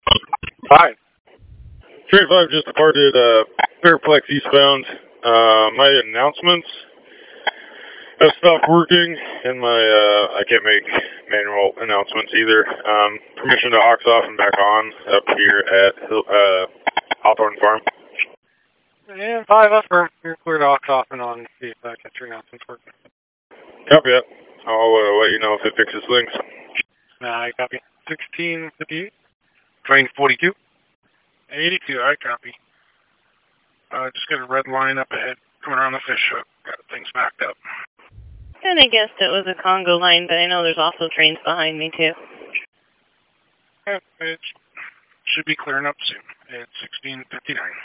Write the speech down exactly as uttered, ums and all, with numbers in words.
Hi. Train five just departed uh, Fairplex eastbound. Uh, my announcements have stopped working, and my uh, I can't make manual announcements either. Um, permission to aux off and back on up here at uh, Hawthorne Farm. And five up for you're cleared off off and on. See if I get your announcements working. Copy that. I'll uh, let you know if it fixes things. I copy. sixteen fifty-eight. Train forty-two. eighty-two, I copy. Uh, just got a red line up ahead, coming around the fish hook. Got things backed up. Kinda guessed it was a Congo line, but I know there's also trains behind me, too. Yeah, it should be clearing up soon. It's sixteen fifty-nine.